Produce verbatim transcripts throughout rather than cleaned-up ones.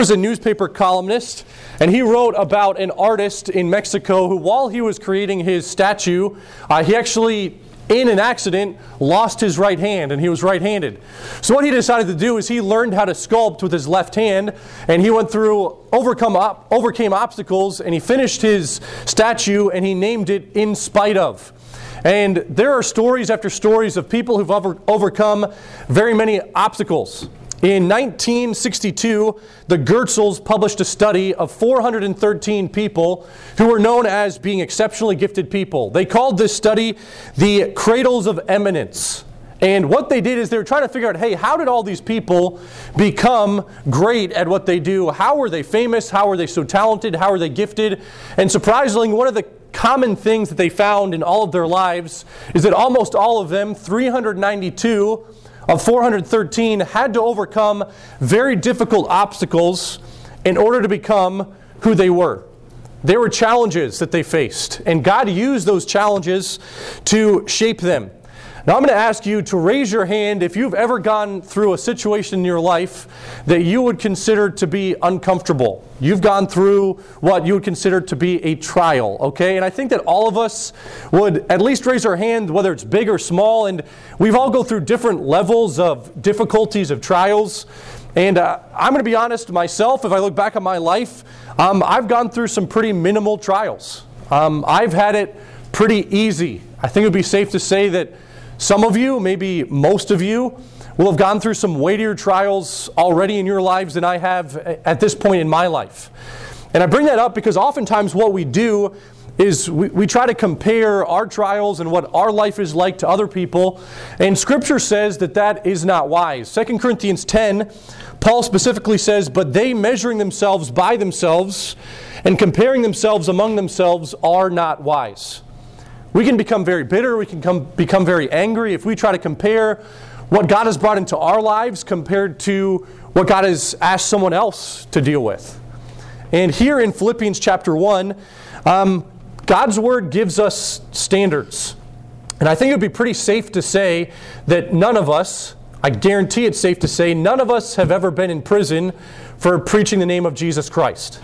was a newspaper columnist, and he wrote about an artist in Mexico who, while he was creating his statue, uh, he actually, in an accident, lost his right hand, and he was right-handed. So what he decided to do is he learned how to sculpt with his left hand, and he went through, overcome op- overcame obstacles, and he finished his statue, and he named it In Spite Of. And there are stories after stories of people who've over- overcome very many obstacles. In nineteen sixty-two, the Gerzels published a study of four hundred thirteen people who were known as being exceptionally gifted people. They called this study the Cradles of Eminence. And what they did is they were trying to figure out, hey, how did all these people become great at what they do? How were they famous? How were they so talented? How were they gifted? And surprisingly, one of the common things that they found in all of their lives is that almost all of them, three hundred ninety-two of four hundred thirteen, had to overcome very difficult obstacles in order to become who they were. There were challenges that they faced, and God used those challenges to shape them. Now I'm going to ask you to raise your hand if you've ever gone through a situation in your life that you would consider to be uncomfortable. You've gone through what you would consider to be a trial, okay? And I think that all of us would at least raise our hand, whether it's big or small, and we've all go through different levels of difficulties, of trials. And uh, I'm going to be honest, myself, if I look back on my life, um, I've gone through some pretty minimal trials. Um, I've had it pretty easy. I think it would be safe to say that some of you, maybe most of you, will have gone through some weightier trials already in your lives than I have at this point in my life. And I bring that up because oftentimes what we do is we, we try to compare our trials and what our life is like to other people. And Scripture says that that is not wise. Second Corinthians ten, Paul specifically says, "But they, measuring themselves by themselves and comparing themselves among themselves, are not wise." We can become very bitter, we can come, become very angry if we try to compare what God has brought into our lives compared to what God has asked someone else to deal with. And here in Philippians chapter one, um, God's Word gives us standards. And I think it would be pretty safe to say that none of us, I guarantee it's safe to say, none of us have ever been in prison for preaching the name of Jesus Christ.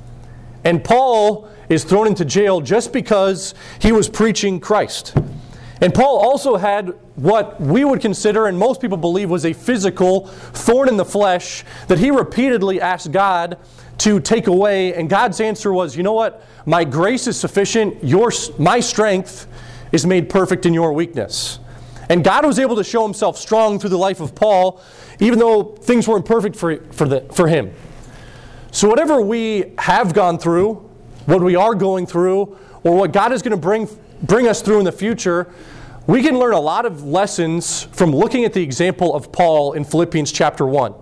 And Paul is thrown into jail just because he was preaching Christ. And Paul also had what we would consider, and most people believe, was a physical thorn in the flesh that he repeatedly asked God to take away. And God's answer was, you know what? My grace is sufficient. Your, my strength is made perfect in your weakness. And God was able to show himself strong through the life of Paul, even though things weren't perfect for, for, the, for him. So whatever we have gone through, what we are going through, or what God is going to bring bring us through in the future, we can learn a lot of lessons from looking at the example of Paul in Philippians chapter one.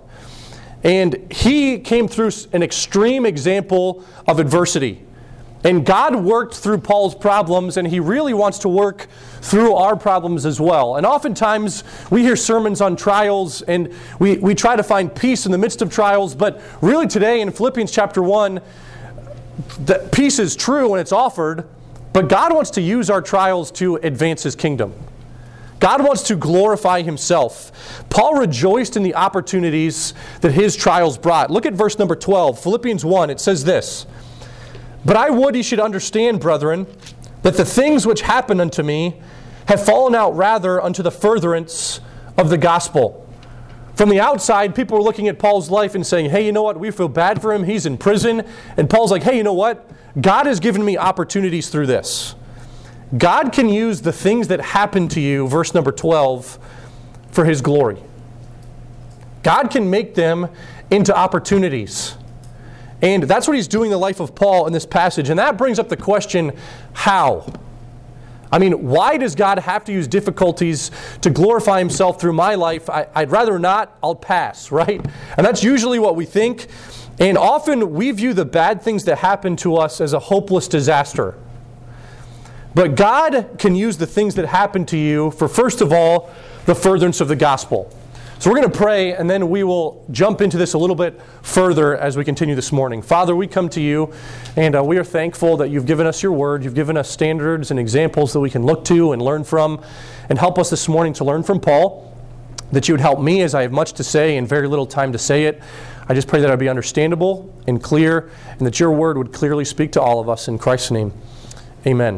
And he came through an extreme example of adversity. And God worked through Paul's problems, and he really wants to work through our problems as well. And oftentimes we hear sermons on trials, and we, we try to find peace in the midst of trials, but really today in Philippians chapter one, that peace is true when it's offered, but God wants to use our trials to advance His kingdom. God wants to glorify Himself. Paul rejoiced in the opportunities that his trials brought. Look at verse number twelve, Philippians one. It says this, "But I would ye should understand, brethren, that the things which happened unto me have fallen out rather unto the furtherance of the gospel." From the outside, people were looking at Paul's life and saying, hey, you know what? We feel bad for him. He's in prison. And Paul's like, hey, you know what? God has given me opportunities through this. God can use the things that happen to you, verse number twelve, for His glory. God can make them into opportunities. And that's what He's doing in the life of Paul in this passage. And that brings up the question, how? I mean, why does God have to use difficulties to glorify Himself through my life? I, I'd rather not, I'll pass, right? And that's usually what we think. And often we view the bad things that happen to us as a hopeless disaster. But God can use the things that happen to you for, first of all, the furtherance of the gospel. So we're going to pray, and then we will jump into this a little bit further as we continue this morning. Father, we come to you, and uh, we are thankful that you've given us your word. You've given us standards and examples that we can look to and learn from, and help us this morning to learn from Paul. that you would help me as I have much to say and very little time to say it. I just pray that it would be understandable and clear, and that your word would clearly speak to all of us in Christ's name. Amen.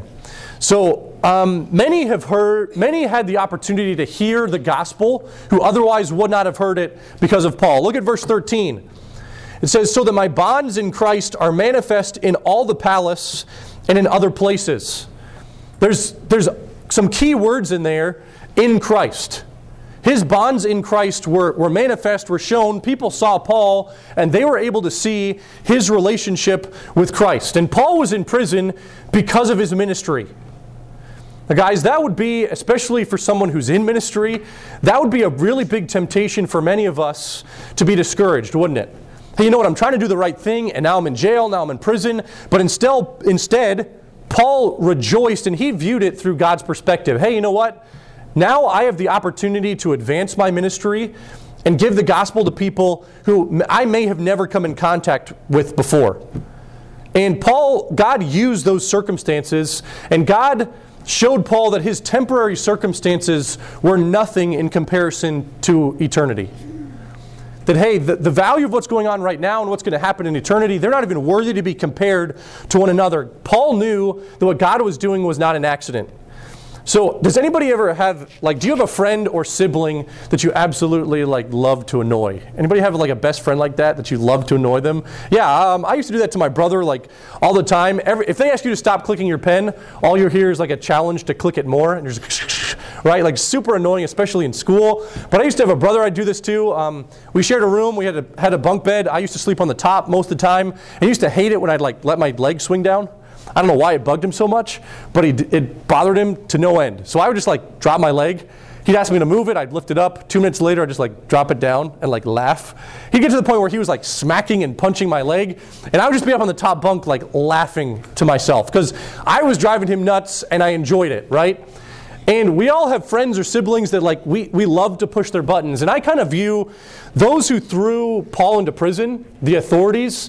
So um, many have heard, many had the opportunity to hear the gospel who otherwise would not have heard it because of Paul. Look at verse thirteen. It says, "So that my bonds in Christ are manifest in all the palace and in other places." There's, there's some key words in there, in Christ. His bonds in Christ were, were manifest, were shown. People saw Paul, and they were able to see his relationship with Christ. And Paul was in prison because of his ministry. Now, guys, that would be, especially for someone who's in ministry, that would be a really big temptation for many of us to be discouraged, wouldn't it? Hey, you know what? I'm trying to do the right thing, and now I'm in jail, now I'm in prison. But instead, instead, Paul rejoiced, and he viewed it through God's perspective. Hey, you know what? Now I have the opportunity to advance my ministry and give the gospel to people who I may have never come in contact with before. And Paul, God used those circumstances, and God showed Paul that his temporary circumstances were nothing in comparison to eternity. That, hey, the, the value of what's going on right now and what's going to happen in eternity, they're not even worthy to be compared to one another. Paul knew that what God was doing was not an accident. So, does anybody ever have, like, do you have a friend or sibling that you absolutely, like, love to annoy? Anybody have, like, a best friend like that, that you love to annoy them? Yeah, um, I used to do that to my brother, like, all the time. Every, if they ask you to stop clicking your pen, all you hear is, like, a challenge to click it more, and you're just, right? Like, super annoying, especially in school. But I used to have a brother I'd do this to. Um, we shared a room. We had a, had a bunk bed. I used to sleep on the top most of the time. And I used to hate it when I'd, like, let my legs swing down. I don't know why it bugged him so much, but he, it bothered him to no end. So I would just like drop my leg. He'd ask me to move it. I'd lift it up. Two minutes later, I'd just like drop it down and like laugh. He'd get to the point where he was like smacking and punching my leg. And I would just be up on the top bunk like laughing to myself because I was driving him nuts and I enjoyed it, right? And we all have friends or siblings that like we, we love to push their buttons. And I kind of view those who threw Paul into prison, the authorities,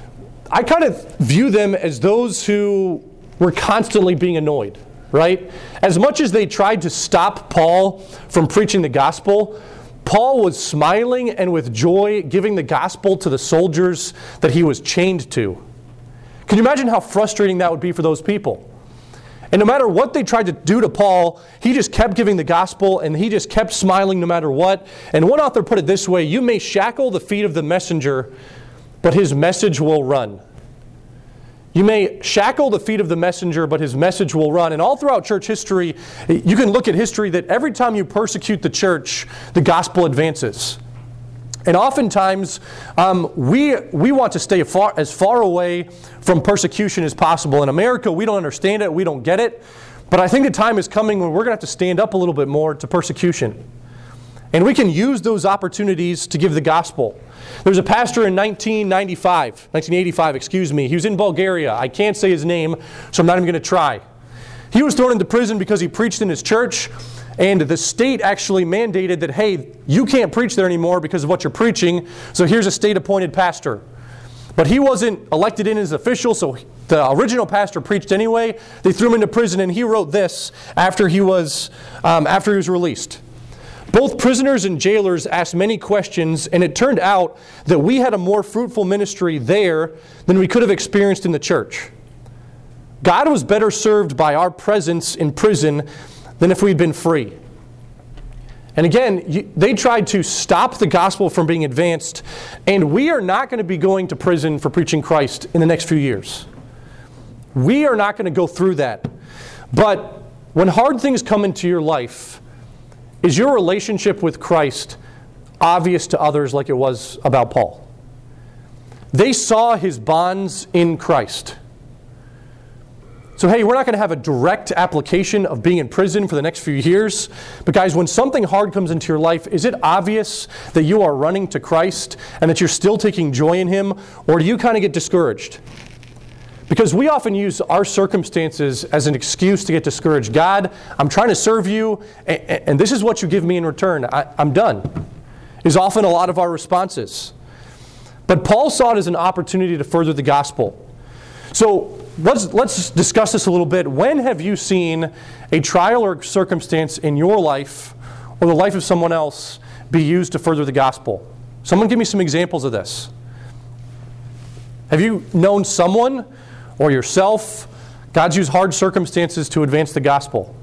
I kind of view them as those who were constantly being annoyed, right? As much as they tried to stop Paul from preaching the gospel, Paul was smiling and with joy giving the gospel to the soldiers that he was chained to. Can you imagine how frustrating that would be for those people? And no matter what they tried to do to Paul, he just kept giving the gospel and he just kept smiling no matter what. And one author put it this way: you may shackle the feet of the messenger, but his message will run. You may shackle the feet of the messenger, but his message will run. And all throughout church history, you can look at history that every time you persecute the church, the gospel advances. And oftentimes, um, we, we want to stay far, as far away from persecution as possible. In America, we don't understand it, we don't get it. But I think the time is coming when we're going to have to stand up a little bit more to persecution. And we can use those opportunities to give the gospel. There's a pastor in nineteen ninety-five, nineteen eighty-five, excuse me. He was in Bulgaria. I can't say his name, so I'm not even going to try. He was thrown into prison because he preached in his church, and the state actually mandated that, hey, you can't preach there anymore because of what you're preaching, so here's a state-appointed pastor. But he wasn't elected in as official, so the original pastor preached anyway. They threw him into prison, and he wrote this after he was, um, after he was released. Both prisoners and jailers asked many questions, and it turned out that we had a more fruitful ministry there than we could have experienced in the church. God was better served by our presence in prison than if we'd been free. And again, you, they tried to stop the gospel from being advanced, and we are not going to be going to prison for preaching Christ in the next few years. We are not going to go through that. But when hard things come into your life, is your relationship with Christ obvious to others like it was about Paul? They saw his bonds in Christ. So hey, we're not going to have a direct application of being in prison for the next few years. But guys, when something hard comes into your life, is it obvious that you are running to Christ and that you're still taking joy in Him? Or do you kind of get discouraged? Because we often use our circumstances as an excuse to get discouraged. God, I'm trying to serve you, and, and this is what you give me in return. I, I'm done, is often a lot of our responses. But Paul saw it as an opportunity to further the gospel. So let's, let's discuss this a little bit. When have you seen a trial or circumstance in your life or the life of someone else be used to further the gospel? Someone give me some examples of this. Have you known someone or yourself, God's used hard circumstances to advance the gospel?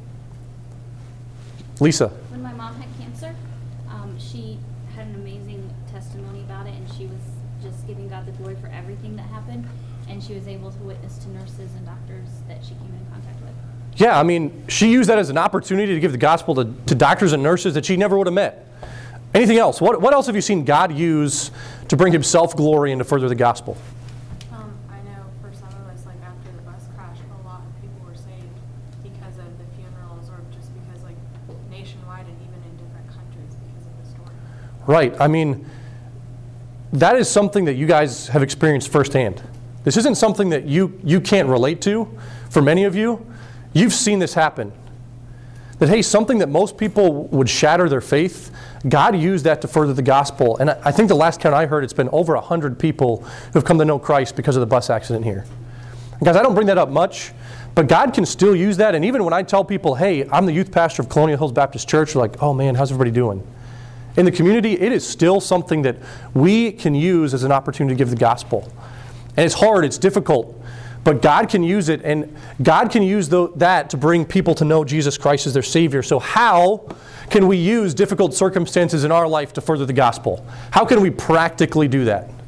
Lisa. When my mom had cancer, um, she had an amazing testimony about it, and she was just giving God the glory for everything that happened, and she was able to witness to nurses and doctors that she came in contact with. Yeah, I mean, she used that as an opportunity to give the gospel to, to doctors and nurses that she never would have met. Anything else? What, what else have you seen God use to bring himself glory and to further the gospel? Um, I know for some of us, like after the bus crash, a lot of people were saved because of the funerals, or just because, like, nationwide and even in different countries because of the story. Right. I mean, that is something that you guys have experienced firsthand. This isn't something that you, you can't relate to. For many of you, you've seen this happen. That, hey, something that most people would shatter their faith, God used that to further the gospel. And I think the last count I heard, it's been over one hundred people who have come to know Christ because of the bus accident here. And guys, I don't bring that up much, but God can still use that. And even when I tell people, hey, I'm the youth pastor of Colonial Hills Baptist Church, they're like, oh man, how's everybody doing? In the community, it is still something that we can use as an opportunity to give the gospel. And it's hard, it's difficult, but God can use it, and God can use the, that to bring people to know Jesus Christ as their Savior. So how can we use difficult circumstances in our life to further the gospel? How can we practically do that? A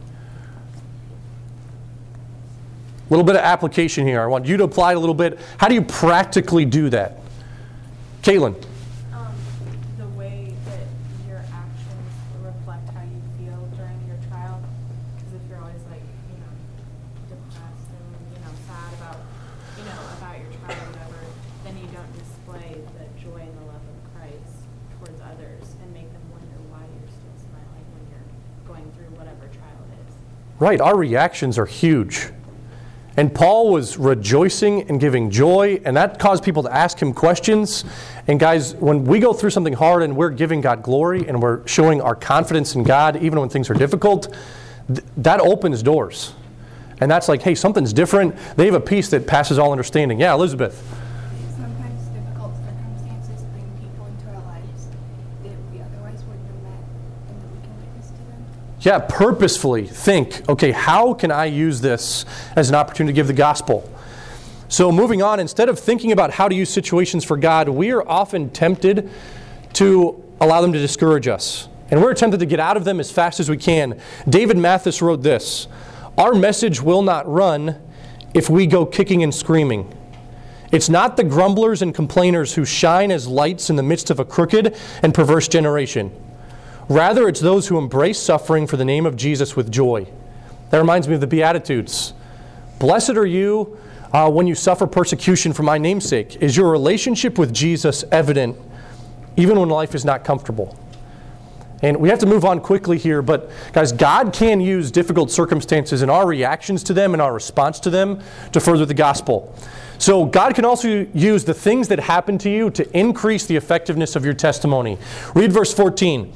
little bit of application here. I want you to apply a little bit. How do you practically do that? Caitlin. Um, the way that your actions reflect how you feel during your trial. Because if you're always like, you know, depressed and, you know, sad about, you know, about your trial or whatever, then you don't display the joy and the love of Christ towards others and make them wonder why you're still smiling when you're going through whatever trial it is. Right, our reactions are huge. And Paul was rejoicing and giving joy, and that caused people to ask him questions. And guys, when we go through something hard and we're giving God glory and we're showing our confidence in God, even when things are difficult, th- that opens doors. And that's like, hey, something's different. They have a peace that passes all understanding. Yeah, Elizabeth. Sometimes difficult circumstances bring people into our lives that we otherwise wouldn't have met, and that we can witness to them. Yeah, purposefully think, okay, how can I use this as an opportunity to give the gospel? So moving on, instead of thinking about how to use situations for God, we are often tempted to allow them to discourage us. And we're tempted to get out of them as fast as we can. David Mathis wrote this: our message will not run if we go kicking and screaming. It's not the grumblers and complainers who shine as lights in the midst of a crooked and perverse generation. Rather, it's those who embrace suffering for the name of Jesus with joy. That reminds me of the Beatitudes. Blessed are you uh, when you suffer persecution for my name's sake. Is your relationship with Jesus evident even when life is not comfortable? And we have to move on quickly here, but guys, God can use difficult circumstances and our reactions to them and our response to them to further the gospel. So God can also use the things that happen to you to increase the effectiveness of your testimony. Read verse fourteen.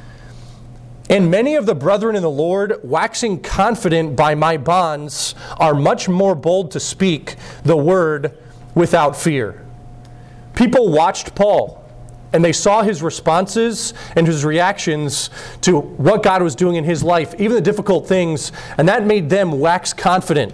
And many of the brethren in the Lord, waxing confident by my bonds, are much more bold to speak the word without fear. People watched Paul, and they saw his responses and his reactions to what God was doing in his life, even the difficult things, and that made them wax confident.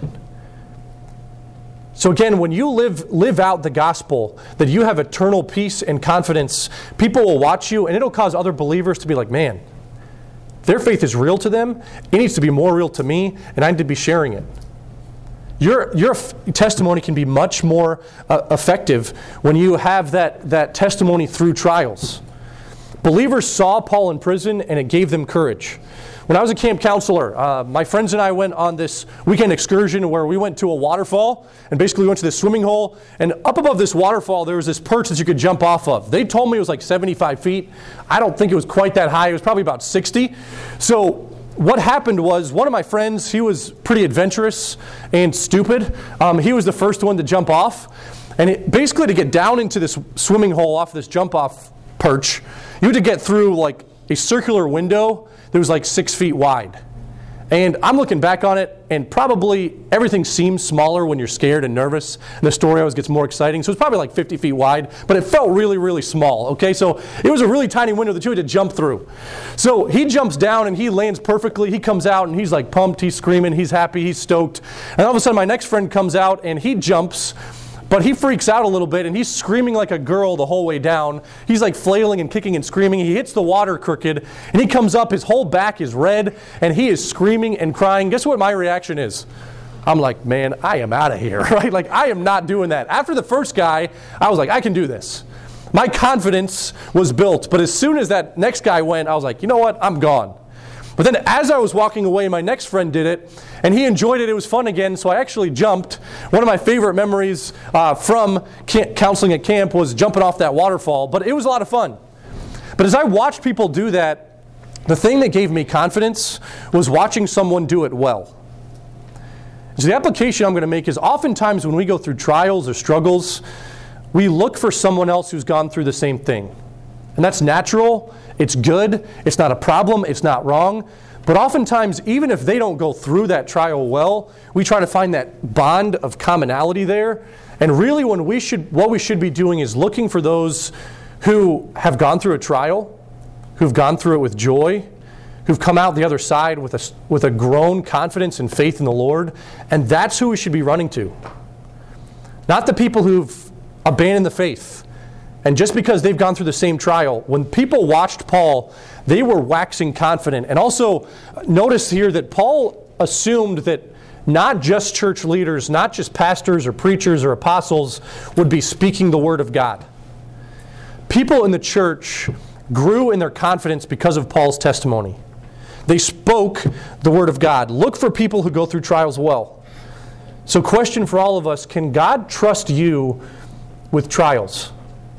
So again, when you live live out the gospel, that you have eternal peace and confidence, people will watch you, and it'll cause other believers to be like, man, their faith is real to them. It needs to be more real to me, and I need to be sharing it. Your, your f- testimony can be much more uh, effective when you have that, that testimony through trials. Believers saw Paul in prison, and it gave them courage. When I was a camp counselor, uh, my friends and I went on this weekend excursion where we went to a waterfall, and basically we went to this swimming hole, and up above this waterfall there was this perch that you could jump off of. They told me it was like seventy-five feet. I don't think it was quite that high. It was probably about sixty. So what happened was, one of my friends, he was pretty adventurous and stupid. Um, he was the first one to jump off. And it, basically to get down into this swimming hole off this jump off perch, you had to get through like a circular window that was like six feet wide. And I'm looking back on it, and probably everything seems smaller when you're scared and nervous, and the story always gets more exciting. So it's probably like fifty feet wide, but it felt really, really small, okay? So it was a really tiny window that you had to jump through. So he jumps down, and he lands perfectly. He comes out, and he's like pumped, he's screaming, he's happy, he's stoked. And all of a sudden, my next friend comes out, and he jumps, but he freaks out a little bit, and he's screaming like a girl the whole way down. He's like flailing and kicking and screaming. He hits the water crooked, and he comes up. His whole back is red, and he is screaming and crying. Guess what my reaction is? I'm like, man, I am out of here, right? Like, I am not doing that. After the first guy, I was like, I can do this. My confidence was built, but as soon as that next guy went, I was like, you know what? I'm gone. But then as I was walking away, my next friend did it, and he enjoyed it. It was fun again, so I actually jumped. One of my favorite memories uh, from camp, counseling at camp was jumping off that waterfall, but it was a lot of fun. But as I watched people do that, the thing that gave me confidence was watching someone do it well. So the application I'm going to make is oftentimes when we go through trials or struggles, we look for someone else who's gone through the same thing. And that's natural. It's good. It's not a problem. It's not wrong. But oftentimes, even if they don't go through that trial well, we try to find that bond of commonality there. And really, when we should, what we should be doing is looking for those who have gone through a trial, who've gone through it with joy, who've come out the other side with a, with a grown confidence and faith in the Lord. And that's who we should be running to. Not the people who've abandoned the faith. And just because they've gone through the same trial, when people watched Paul, they were waxing confident. And also, notice here that Paul assumed that not just church leaders, not just pastors or preachers or apostles would be speaking the word of God. People in the church grew in their confidence because of Paul's testimony. They spoke the word of God. Look for people who go through trials well. So question for all of us, can God trust you with trials?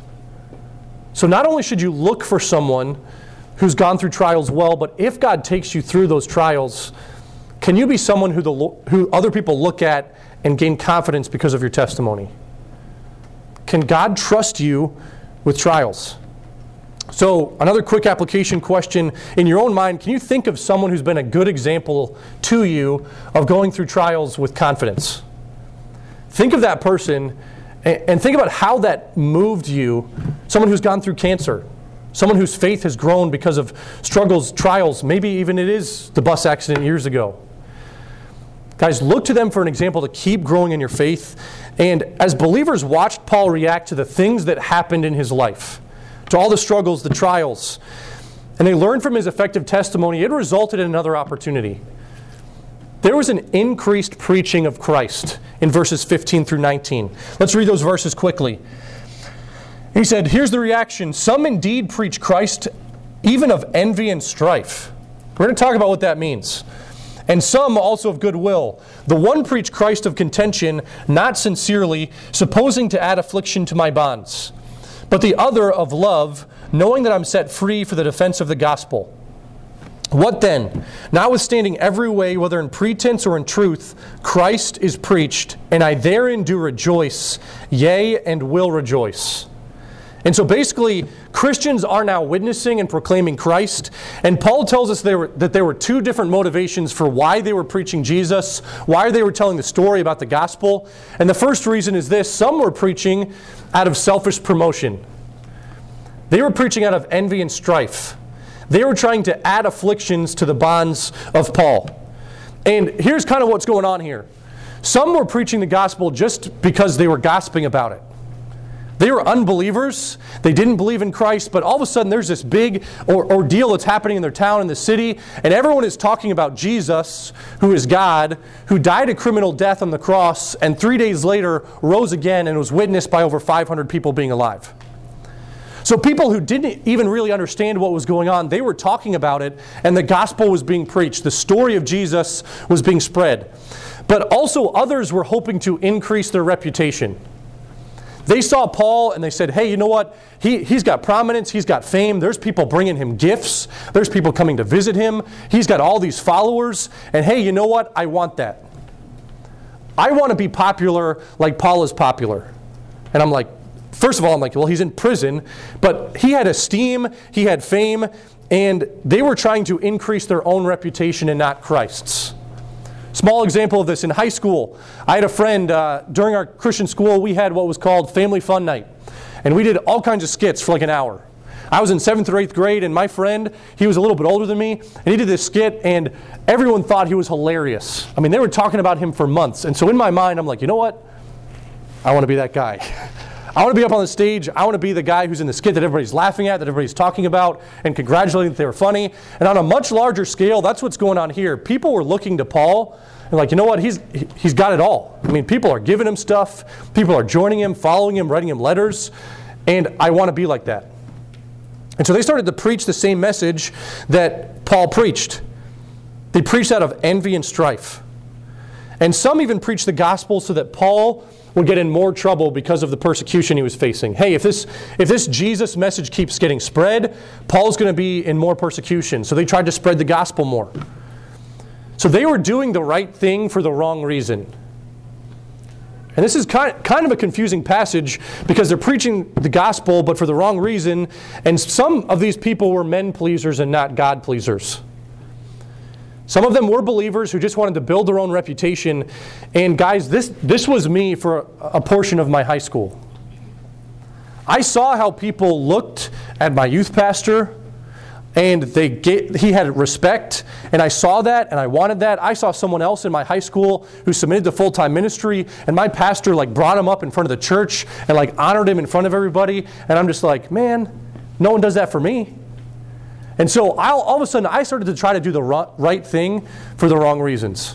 So not only should you look for someone who's gone through trials well, but if God takes you through those trials, can you be someone who, the, who other people look at and gain confidence because of your testimony? Can God trust you with trials? So another quick application question. In your own mind, can you think of someone who's been a good example to you of going through trials with confidence? Think of that person and think about how that moved you. Someone who's gone through cancer. Someone whose faith has grown because of struggles, trials. Maybe even it is the bus accident years ago. Guys, look to them for an example to keep growing in your faith. And as believers watched Paul react to the things that happened in his life, to all the struggles, the trials, and they learned from his effective testimony, it resulted in another opportunity. There was an increased preaching of Christ in verses fifteen through nineteen. Let's read those verses quickly. He said, here's the reaction. Some indeed preach Christ even of envy and strife. We're going to talk about what that means. And some also of goodwill. The one preached Christ of contention, not sincerely, supposing to add affliction to my bonds. But the other of love, knowing that I'm set free for the defense of the gospel. What then? Notwithstanding every way, whether in pretense or in truth, Christ is preached, and I therein do rejoice, yea, and will rejoice. And so basically, Christians are now witnessing and proclaiming Christ. And Paul tells us there were, that there were two different motivations for why they were preaching Jesus, why they were telling the story about the gospel. And the first reason is this: some were preaching out of selfish promotion. They were preaching out of envy and strife. They were trying to add afflictions to the bonds of Paul. And here's kind of what's going on here. Some were preaching the gospel just because they were gossiping about it. They were unbelievers. They didn't believe in Christ, but all of a sudden there's this big or, ordeal that's happening in their town, in the city, and everyone is talking about Jesus, who is God, who died a criminal death on the cross, and three days later rose again and was witnessed by over five hundred people being alive. So people who didn't even really understand what was going on, they were talking about it, and the gospel was being preached. The story of Jesus was being spread. But also others were hoping to increase their reputation. They saw Paul and they said, hey, you know what? He, he's got prominence. He's got fame. There's people bringing him gifts. There's people coming to visit him. He's got all these followers. And hey, you know what? I want that. I want to be popular like Paul is popular. And I'm like, first of all, I'm like, well, he's in prison. But he had esteem. He had fame. and they were trying to increase their own reputation and not Christ's. Small example of this, in high school, I had a friend, uh, during our Christian school, we had what was called Family Fun Night. And we did all kinds of skits for like an hour. I was in seventh or eighth grade, and my friend, he was a little bit older than me, and he did this skit, and everyone thought he was hilarious. I mean, they were talking about him for months. And so in my mind, I'm like, you know what? I want to be that guy. I want to be up on the stage. I want to be the guy who's in the skit that everybody's laughing at, that everybody's talking about, and congratulating that they were funny. And on a much larger scale, that's what's going on here. People were looking to Paul and like, you know what? He's he's got it all. I mean, people are giving him stuff. People are joining him, following him, writing him letters. And I want to be like that. And so they started to preach the same message that Paul preached. They preached out of envy and strife. And some even preached the gospel so that Paul would get in more trouble because of the persecution he was facing. Hey, if this if this Jesus message keeps getting spread, Paul's going to be in more persecution. So they tried to spread the gospel more. So they were doing the right thing for the wrong reason. And this is kind kind of a confusing passage because they're preaching the gospel but for the wrong reason. And some of these people were men pleasers and not God pleasers. Some of them were believers who just wanted to build their own reputation. And guys, this, this was me for a, a portion of my high school. I saw how people looked at my youth pastor, and they get, he had respect, and I saw that, and I wanted that. I saw someone else in my high school who submitted to full-time ministry, and my pastor like brought him up in front of the church and like honored him in front of everybody. And I'm just like, man, no one does that for me. And so I'll, all of a sudden, I started to try to do the right thing for the wrong reasons.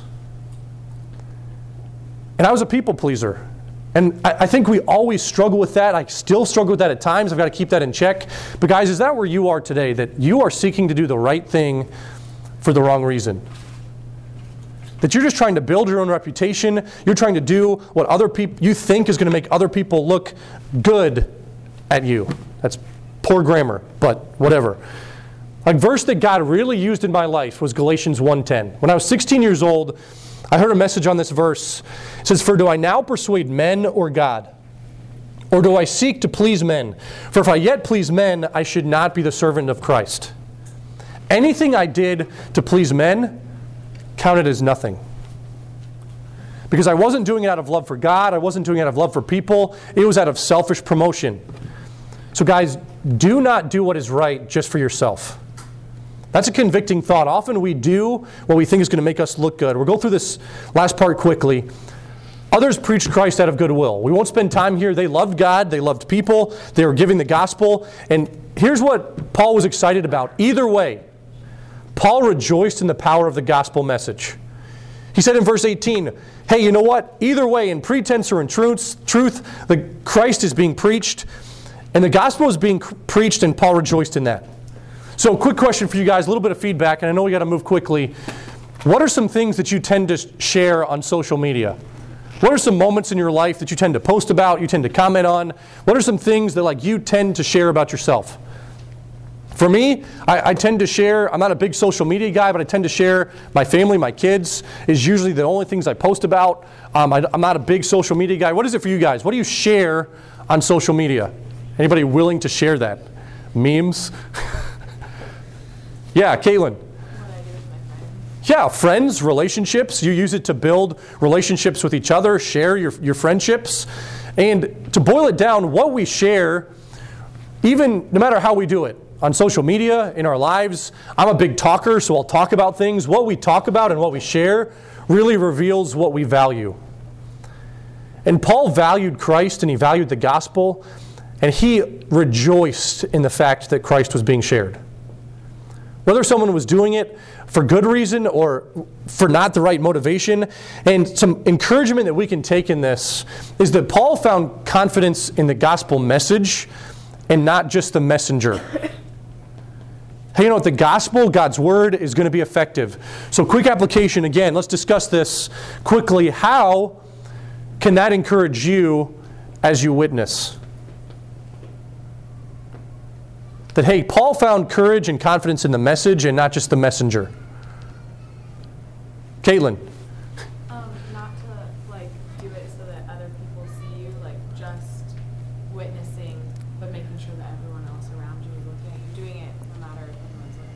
And I was a people pleaser. And I, I think we always struggle with that. I still struggle with that at times. I've got to keep that in check. But guys, is that where you are today? That you are seeking to do the right thing for the wrong reason? That you're just trying to build your own reputation. You're trying to do what other people you think is going to make other people look good at you. That's poor grammar, but whatever. A verse that God really used in my life was Galatians one ten. When I was sixteen years old, I heard a message on this verse. It says, "For do I now persuade men or God? Or do I seek to please men? For if I yet please men, I should not be the servant of Christ." Anything I did to please men counted as nothing. Because I wasn't doing it out of love for God. I wasn't doing it out of love for people. It was out of selfish promotion. So guys, do not do what is right just for yourself. That's a convicting thought. Often we do what we think is going to make us look good. We'll go through this last part quickly. Others preached Christ out of goodwill. We won't spend time here. They loved God. They loved people. They were giving the gospel. And here's what Paul was excited about. Either way, Paul rejoiced in the power of the gospel message. He said in verse eighteen, hey, you know what? Either way, in pretense or in truth, truth, the Christ is being preached. And the gospel is being preached, and Paul rejoiced in that. So quick question for you guys, a little bit of feedback, and I know we got to move quickly. What are some things that you tend to share on social media? What are some moments in your life that you tend to post about, you tend to comment on? What are some things that like you tend to share about yourself? For me, I, I tend to share, I'm not a big social media guy, but I tend to share my family, my kids, is usually the only things I post about. Um, I, I'm not a big social media guy. What is it for you guys? What do you share on social media? Anybody willing to share that? Memes? Yeah, Caitlin. What I do with my friends. Yeah, friends, relationships. You use it to build relationships with each other, share your, your friendships. And to boil it down, what we share, even no matter how we do it, on social media, in our lives, I'm a big talker, so I'll talk about things. What we talk about and what we share really reveals what we value. And Paul valued Christ and he valued the gospel, and he rejoiced in the fact that Christ was being shared. Whether someone was doing it for good reason or for not the right motivation. And some encouragement that we can take in this is that Paul found confidence in the gospel message and not just the messenger. Hey, you know what? The gospel, God's word, is going to be effective. So quick application again. Let's discuss this quickly. How can that encourage you as you witness? That, hey, Paul found courage and confidence in the message and not just the messenger. Caitlin. Um, not to like do it so that other people see you, like just witnessing, but making sure that everyone else around you is looking, doing it no matter if everyone's looking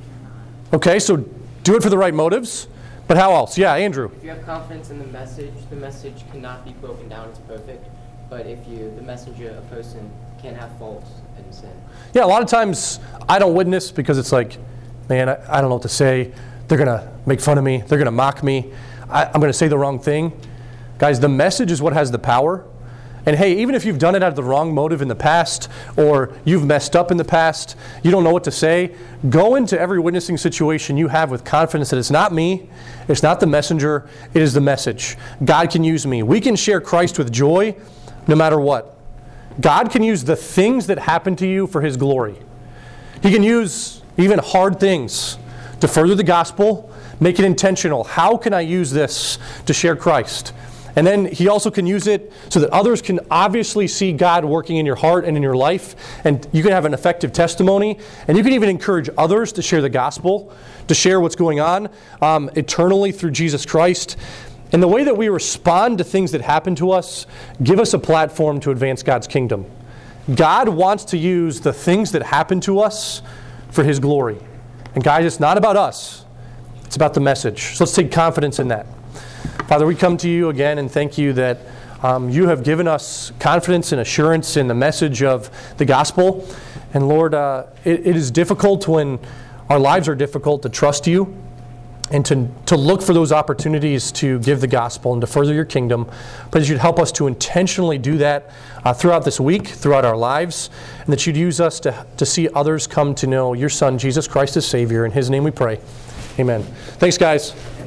Okay, so do it for the right motives. But how else? Yeah, Andrew. If you have confidence in the message, the message cannot be broken down as perfect. But if you, the messenger, a person, can have faults and sin. Yeah, a lot of times I don't witness because it's like, man, I, I don't know what to say. They're going to make fun of me. They're going to mock me. I, I'm going to say the wrong thing. Guys, the message is what has the power. And hey, even if you've done it out of the wrong motive in the past, or you've messed up in the past, you don't know what to say, go into every witnessing situation you have with confidence that it's not me, it's not the messenger, it is the message. God can use me. We can share Christ with joy no matter what. God can use the things that happen to you for His glory. He can use even hard things to further the gospel, make it intentional. How can I use this to share Christ? And then He also can use it so that others can obviously see God working in your heart and in your life. And you can have an effective testimony. And you can even encourage others to share the gospel, to share what's going on um, eternally through Jesus Christ. And the way that we respond to things that happen to us give us a platform to advance God's kingdom. God wants to use the things that happen to us for His glory. And guys, it's not about us. It's about the message. So let's take confidence in that. Father, we come to you again and thank you that um, you have given us confidence and assurance in the message of the gospel. And Lord, uh, it, it is difficult when our lives are difficult to trust you and to, to look for those opportunities to give the gospel and to further your kingdom. But that you'd help us to intentionally do that uh, throughout this week, throughout our lives, and that you'd use us to, to see others come to know your Son, Jesus Christ as Savior. In His name we pray. Amen. Thanks, guys.